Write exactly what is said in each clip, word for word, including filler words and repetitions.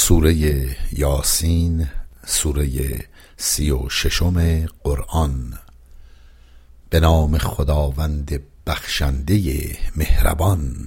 سوره یاسین، سوره سی و ششم قرآن. به نام خداوند بخشنده مهربان.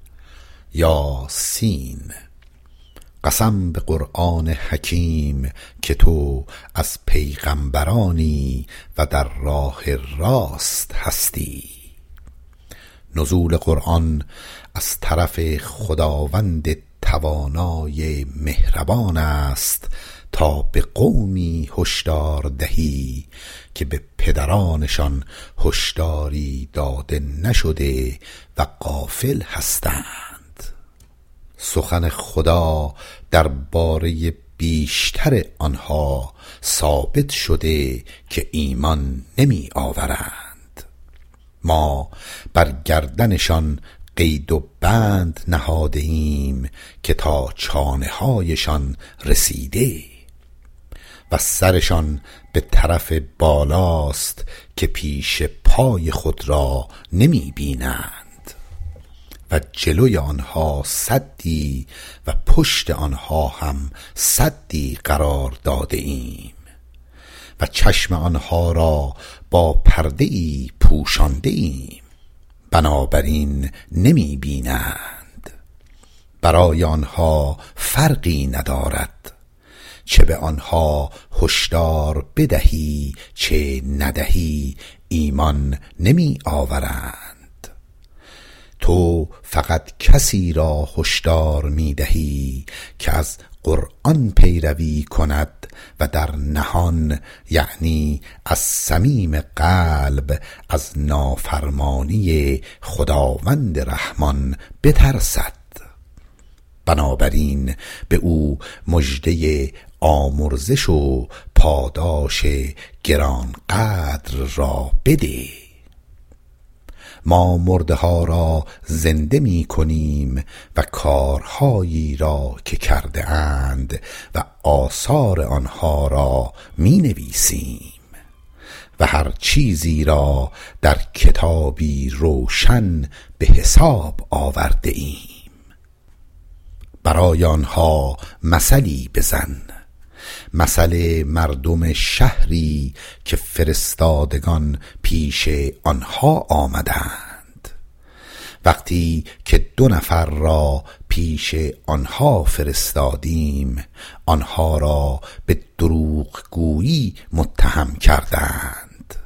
یاسین. قسم به قرآن حکیم که تو از پیغمبرانی و در راه راست هستی. نزول قرآن از طرف خداوند توانای مهربان است تا به قومی هشدار دهی که به پدرانشان هشداری داده نشده و غافل هستند. سخن خدا درباره بیشتر آنها ثابت شده که ایمان نمی آورند. ما بر گردنشان قید و بند نهاده ایم که تا چانه هایشان رسیده و سرشان به طرف بالاست که پیش پای خود را نمی بینند و جلوی آنها سدی و پشت آنها هم سدی قرار داده ایم و چشم آنها را با پرده ای پوشانده ایم، بنابراین نمی بینند. برای آنها فرقی ندارد، چه به آنها هشدار بدهی چه ندهی ایمان نمی آورند. تو فقط کسی را هشدار می دهی که از قرآن پیروی کند و در نهان، یعنی از صمیم قلب، از نافرمانی خداوند رحمان بترسد. بنابراین به او مژده آمرزش و پاداش گرانقدر را بده. ما مرده ها را زنده می کنیم و کارهایی را که کرده اند و آثار آنها را می نویسیم و هر چیزی را در کتابی روشن به حساب آورده ایم. برای آنها مثلی بزن، مثل مردم شهری که فرستادگان پیش آنها آمدند. وقتی که دو نفر را پیش آنها فرستادیم، آنها را به دروغ گویی متهم کردند.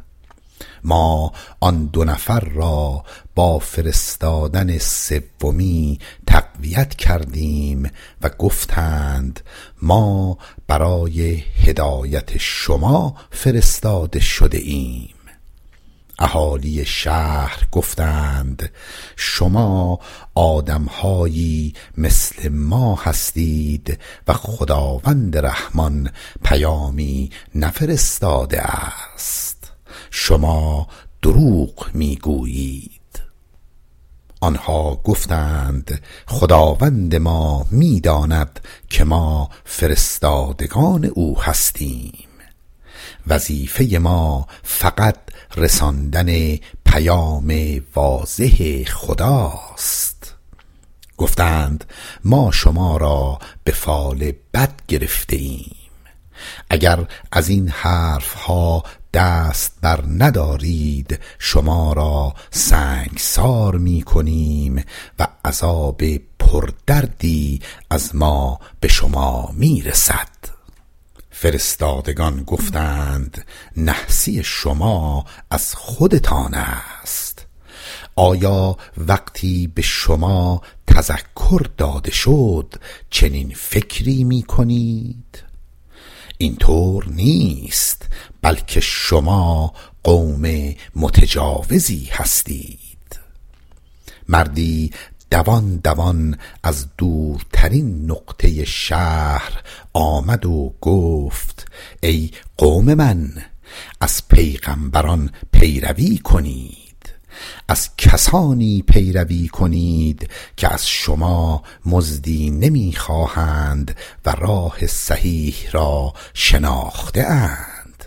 ما آن دو نفر را با فرستادن سومی تقویت کردیم و گفتند ما برای هدایت شما فرستاده شده ایم. اهالی شهر گفتند شما آدمهایی مثل ما هستید و خداوند رحمان پیامی نفرستاده است. شما دروغ میگویید. آنها گفتند خداوند ما میداند که ما فرستادگان او هستیم. وظیفه ما فقط رساندن پیام واضح خداست. گفتند ما شما را به فال بد گرفته ایم. اگر از این حرف ها دست بر ندارید شما را سنگسار می کنیم و عذاب پردردی از ما به شما می رسد. فرستادگان گفتند نحسی شما از خودتان است. آیا وقتی به شما تذکر داده شد چنین فکری می کنید؟ اینطور نیست، بلکه شما قوم متجاوزی هستید. مردی دوان دوان از دورترین نقطه شهر آمد و گفت ای قوم من، از پیغمبران پیروی کنید. از کسانی پیروی کنید که از شما مزدی نمی خواهند و راه صحیح را شناخته اند.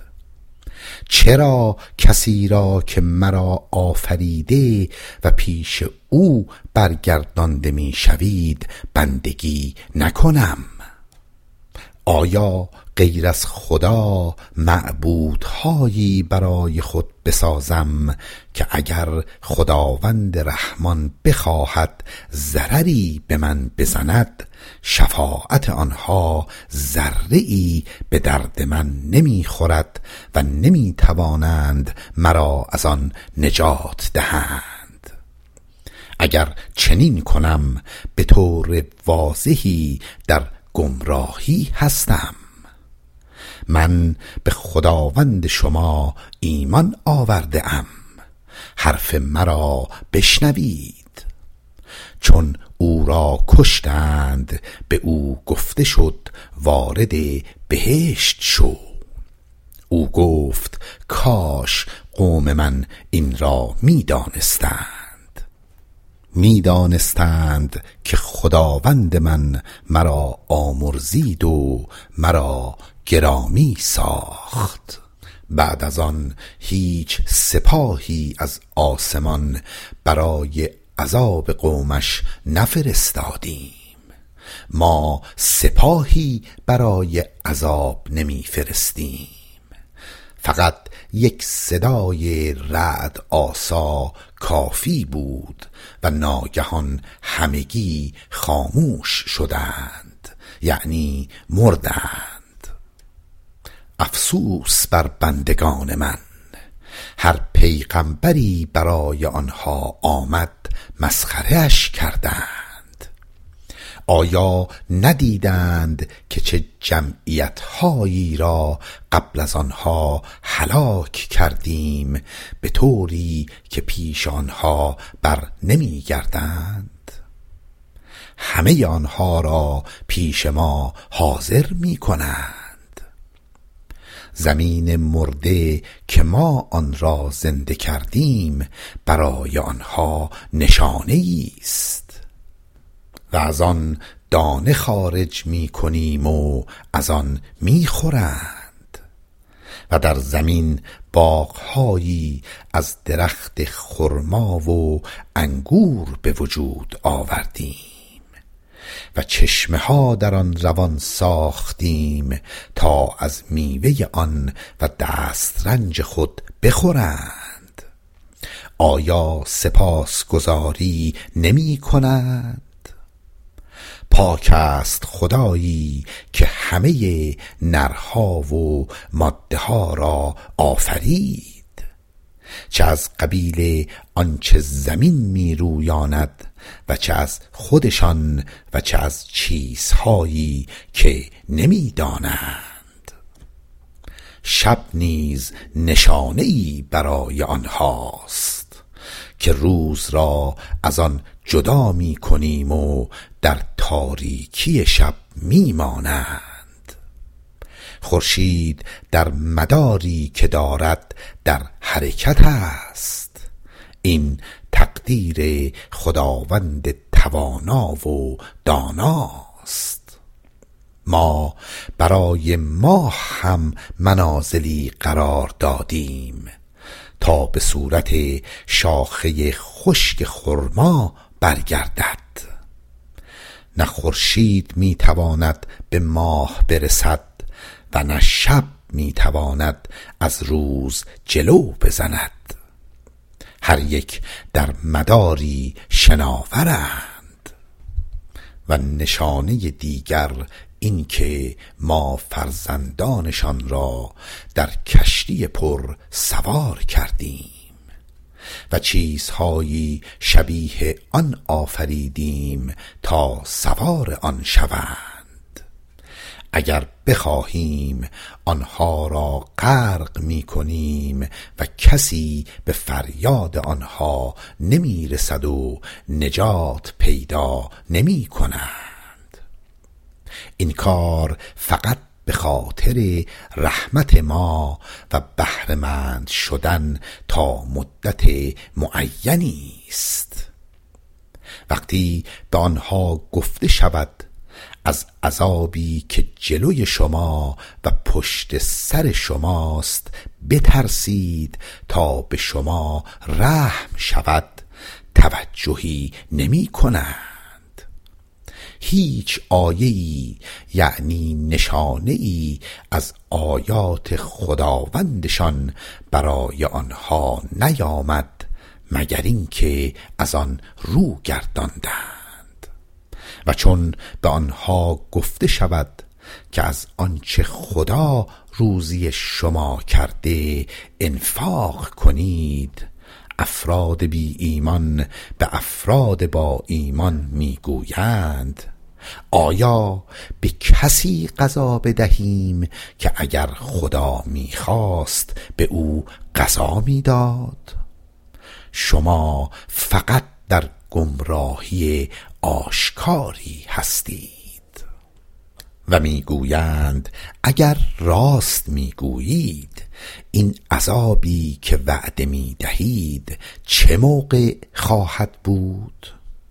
چرا کسی را که مرا آفریده و پیش او برگردانده می شوید بندگی نکنم؟ آیا غیر از خدا معبودهایی برای خود بسازم که اگر خداوند رحمان بخواهد ضرری به من بزند شفاعت آنها ذره‌ای به درد من نمیخورد و نمیتوانند مرا از آن نجات دهند. اگر چنین کنم به طور واضحی در گمراهی هستم. من به خداوند شما ایمان آورده ام، حرف مرا بشنوید. چون او را کشتند به او گفته شد وارد بهشت شو. او گفت کاش قوم من این را می دانستند. می دانستند که خداوند من مرا آمرزید و مرا گرامی ساخت. بعد از آن هیچ سپاهی از آسمان برای عذاب قومش نفرستادیم. ما سپاهی برای عذاب نمی فرستیم. فقط یک صدای رعد آسا کافی بود و ناگهان همگی خاموش شدند، یعنی مردند. افسوس بر بندگان من، هر پیغمبری برای آنها آمد مسخره‌اش کردند. آیا ندیدند که چه جمعیت‌هایی را قبل از آنها هلاک کردیم به طوری که پیش آنها بر نمی‌گردند؟ همه آنها را پیش ما حاضر می‌کنند. زمین مرده که ما آن را زنده کردیم برای آنها نشانه‌ای است. و از آن دانه خارج می کنیم و از آن می خورند. و در زمین باغهایی از درخت خرما و انگور به وجود آوردیم و چشمه ها در آن روان ساختیم تا از میوه آن و دسترنج خود بخورند. آیا سپاسگزاری نمی کنند؟ پاک است خدایی که همه نرها و ماده ها را آفرید، چه از قبیل آنچه زمین می رویاند و چه از خودشان و چه از چیزهایی که نمی دانند. شب نیز نشانه‌ای برای آنهاست که روز را از آن جدا می کنیم و در تاریکی شب می مانند. خورشید در مداری که دارد در حرکت است. این تقدیر خداوند توانا و داناست. ما برای ماه هم منازلی قرار دادیم تا به صورت شاخه خشک خرما برگردد. نه خورشید می تواند به ماه برسد و نه شب می تواند از روز جلو بزند. هر یک در مداری شناورند. و نشانه دیگر این که ما فرزندانشان را در کشتی پر سوار کردیم و چیزهایی شبیه آن آفریدیم تا سوار آن شوند. اگر بخواهیم آنها را غرق می کنیم و کسی به فریاد آنها نمی رسد و نجات پیدا نمی کنند. این کار فقط به خاطر رحمت ما و بهره‌مند شدن تا مدت معینی است. وقتی به آنها گفته شود از عذابی که جلوی شما و پشت سر شماست بترسید تا به شما رحم شود، توجهی نمی کنند. هیچ آیه‌ای یعنی نشانه‌ای از آیات خداوندشان برای آنها نیامد مگر اینکه از آن رو گرداندند. و چون به آنها گفته شود که از آنچه خدا روزی شما کرده انفاق کنید، افراد بی ایمان به افراد با ایمان میگویند آیا به کسی غذا بدهیم که اگر خدا میخواست به او غذا میداد؟ شما فقط در گمراهی آشکاری هستید. و میگویند اگر راست میگویید این عذابی که وعده میدهید چه موقع خواهد بود؟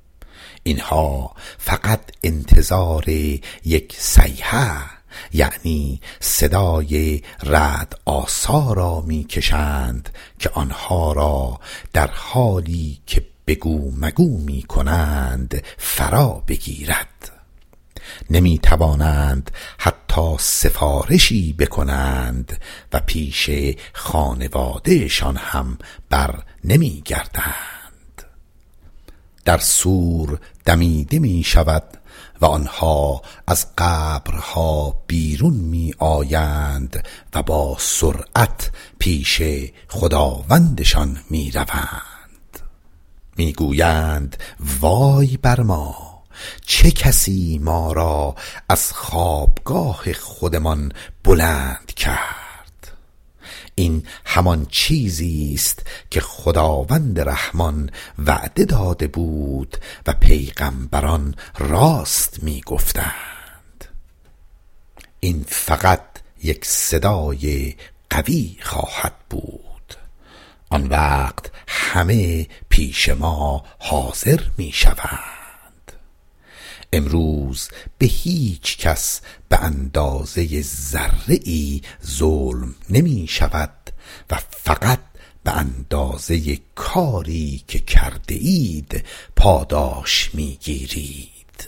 اینها فقط انتظار یک صیحه یعنی صدای رعد آسا را میکشند که آنها را در حالی که بگو مگو میکنند فرا بگیرد. نمی توانند حتی سفارشی بکنند و پیش خانوادهشان هم بر نمی گردند. در صور دمیده می شود و آنها از قبرها بیرون می آیند و با سرعت پیش خداوندشان می روند. می گویند وای بر ما، چه کسی ما را از خوابگاه خودمان بلند کرد؟ این همان چیزی است که خداوند رحمان وعده داده بود و پیغمبران راست می گفتند. این فقط یک صدای قوی خواهد بود، آن وقت همه پیش ما حاضر می شوند. امروز به هیچ کس به اندازه ذره‌ای ظلم نمی شود و فقط به اندازه کاری که کرده اید پاداش می گیرید.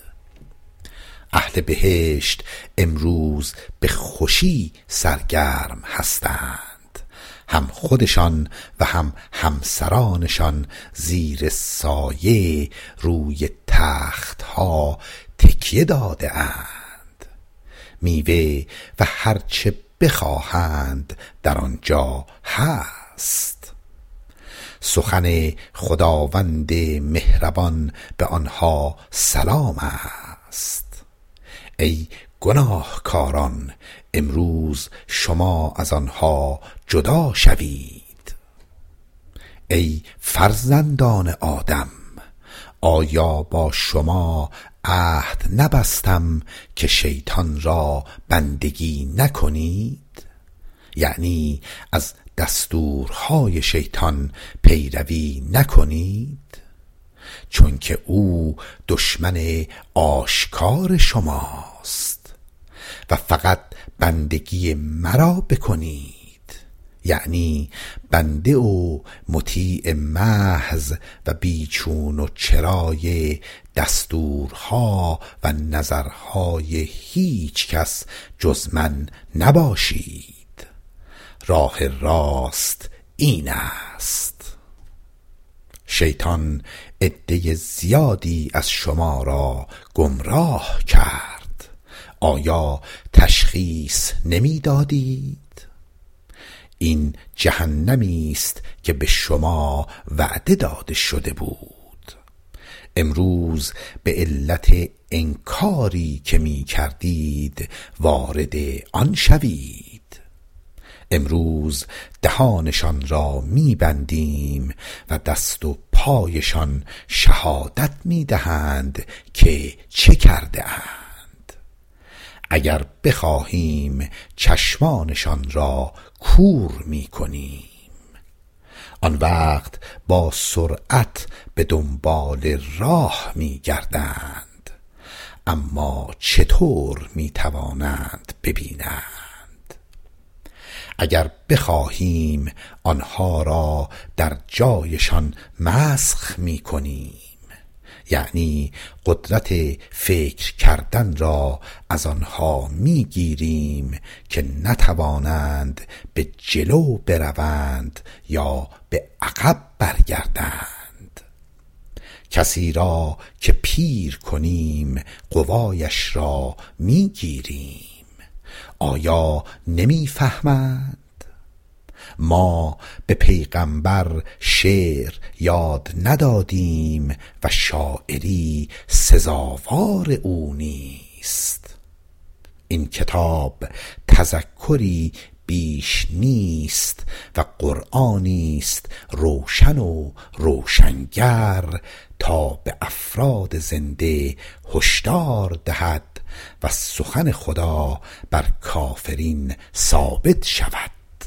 اهل بهشت امروز به خوشی سرگرم هستند، هم خودشان و هم همسرانشان زیر سایه روی تختها تکیه داده اند. میوه و هرچه بخواهند در آنجا هست. سخن خداوند مهربان به آنها سلام است. ای گناهکاران، امروز شما از آنها جدا شوید. ای فرزندان آدم، آیا با شما عهد نبستم که شیطان را بندگی نکنید؟ یعنی از دستورهای شیطان پیروی نکنید؟ چون که او دشمن آشکار شماست و فقط بندگی مرا بکنید، یعنی بنده و مطیع محض و بیچون و چرای دستورها و نظرهای هیچ کس جز من نباشید. راه راست این است. شیطان عده زیادی از شما را گمراه کرد، آیا تشخیص نمی دادید؟ این جهنمی است که به شما وعده داده شده بود. امروز به علت انکاری که می کردید وارد آن شوید. امروز دهانشان را می بندیم و دست و پایشان شهادت می دهند که چه کرده اند. اگر بخواهیم چشمانشان را کور می کنیم. آن وقت با سرعت به دنبال راه می گردند، اما چطور می توانند ببینند؟ اگر بخواهیم آنها را در جایشان مسخ می کنیم، یعنی قدرت فکر کردن را از آنها میگیریم که نتوانند به جلو بروند یا به عقب برگردند. کسی را که پیر کنیم قوایش را میگیریم. آیا نمیفهمند؟ ما به پیغمبر شعر یاد ندادیم و شاعری سزاوار او نیست. این کتاب تذکری بیش نیست و قرآنی است روشن و روشنگر تا به افراد زنده هشدار دهد و سخن خدا بر کافرین ثابت شود.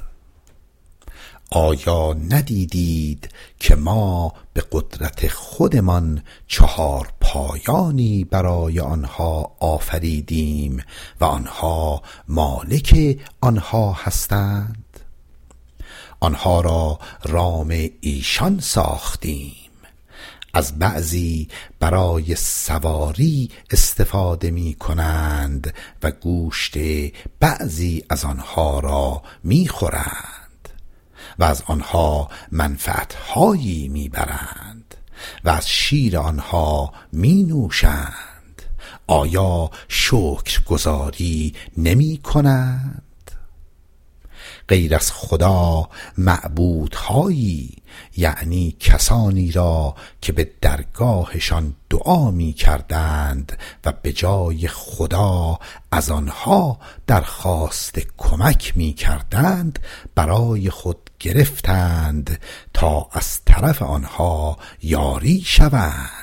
آیا ندیدید که ما به قدرت خودمان چهار پایانی برای آنها آفریدیم و آنها مالک آنها هستند؟ آنها را رام ایشان ساختیم. از بعضی برای سواری استفاده می کنند و گوشت بعضی از آنها را می خورند و از آنها منفعتهایی می برند و از شیر آنها می نوشند. آیا شکرگزاری نمی کنند؟ غیر از خدا معبودهایی، یعنی کسانی را که به درگاهشان دعا می کردند و به جای خدا از آنها درخواست کمک می کردند، برای خود گرفتند تا از طرف آنها یاری شوند.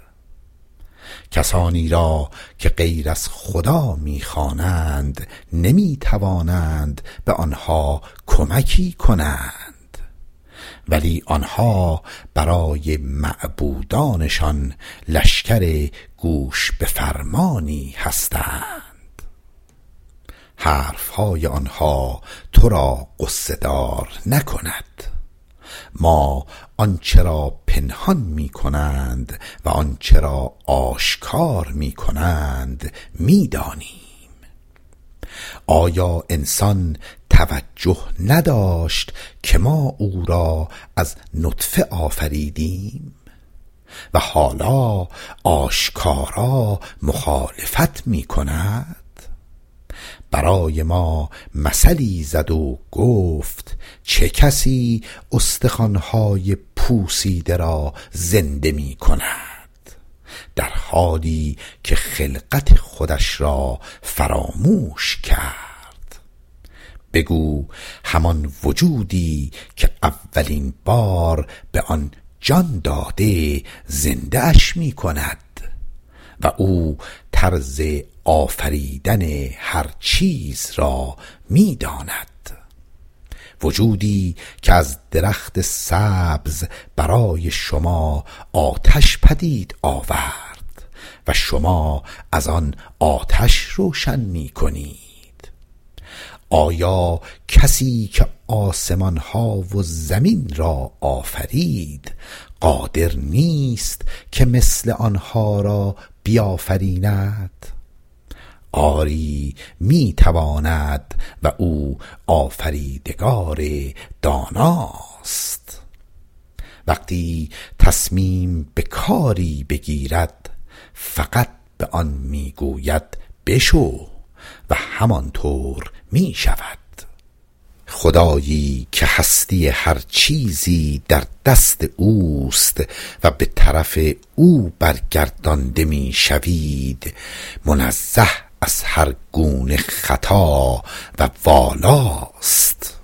کسانی را که غیر از خدا می‌خوانند نمی توانند به آنها کمکی کنند، ولی آنها برای معبودانشان لشکر گوش به فرمانی هستند. حرفهای آنها تو را غصه دار نکند. ما آنچه را پنهان می کنند و آنچه را آشکار می کنند می دانیم. آیا انسان توجه نداشت که ما او را از نطفه آفریدیم و حالا آشکارا مخالفت می کند؟ برای ما مثلی زد و گفت چه کسی استخوان‌های پوسیده را زنده می کند در حالی که خلقت خودش را فراموش کرد. بگو همان وجودی که اولین بار به آن جان داده زنده اش می کند و او طرز آفریدن هر چیز را می داند. وجودی که از درخت سبز برای شما آتش پدید آورد و شما از آن آتش روشن می کنید. آیا کسی که آسمان ها و زمین را آفرید قادر نیست که مثل آنها را بیافریند؟ آری می تواند و او آفریدگار داناست. وقتی تصمیم به کاری بگیرد فقط به آن می گوید بشو و همانطور می شود. خدایی که هستی هر چیزی در دست اوست و به طرف او برگردانده می شوید، منزه از هر گونه خطا و والاست.